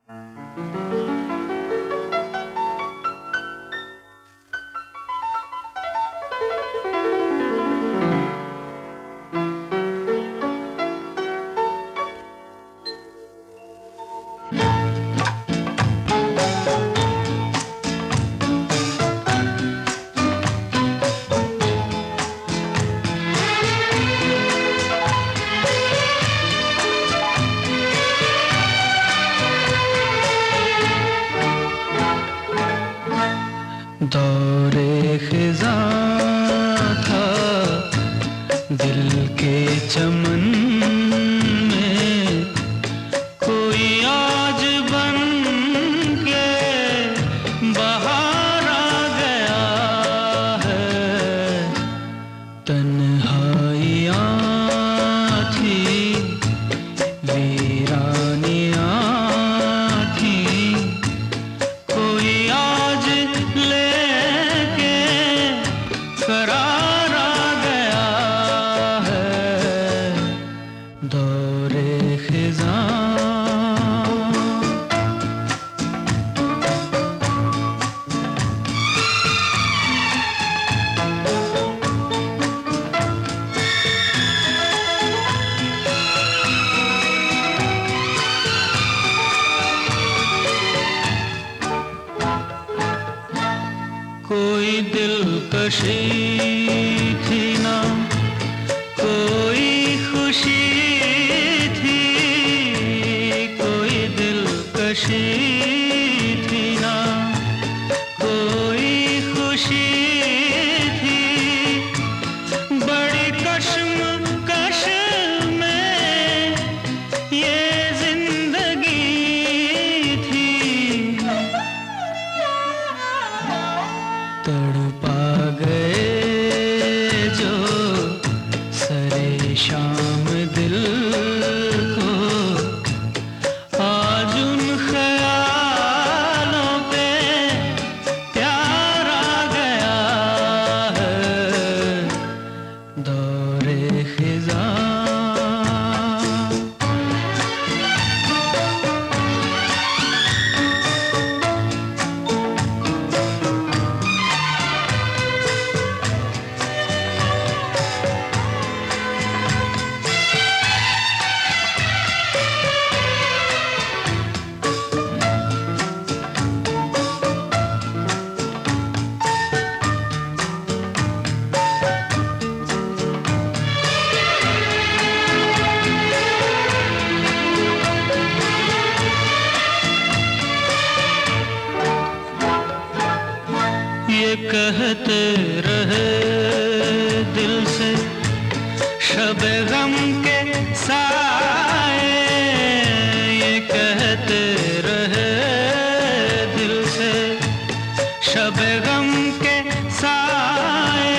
दौरे ख़िज़ां था दिल के चमन में, कोई आज बन के बाहर आ गया है। तन्हाइयाँ थी, वीरानियाँ थी, कोई आज लेके करार आ गया है। दौरे ख़िज़ां कोई दिलकशी थी ना, कोई खुशी थी, कोई दिलकशी थी ना, कोई खुशी थी, बड़ी कश्मकश में ये जिंदगी थी। तड़पा गए जो सरे शाम दिल को, आज उन ख्यालों पे प्यार आ गया है। दौरे ख़िज़ां ये कहते रहे दिल से शब गम के साए, ये कहते रहे दिल से शब गम के साए,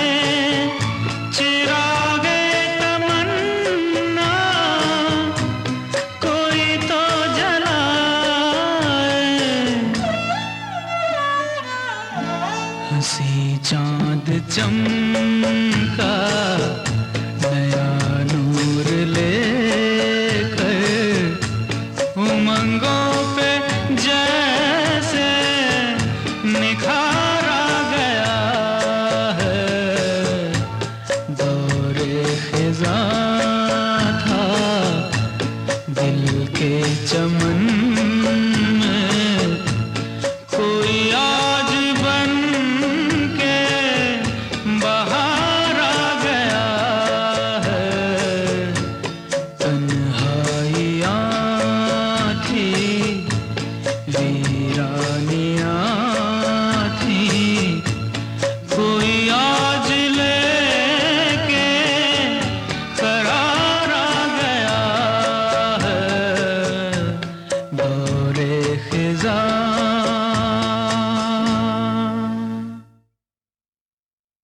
चिरागे तमन्ना कोई तो जलाए। हंसी चाँद चमका नया नूर लेकर, उमंगों पे जैसे निखार आ गया है। दौरे ख़िज़ां था दिल के चमन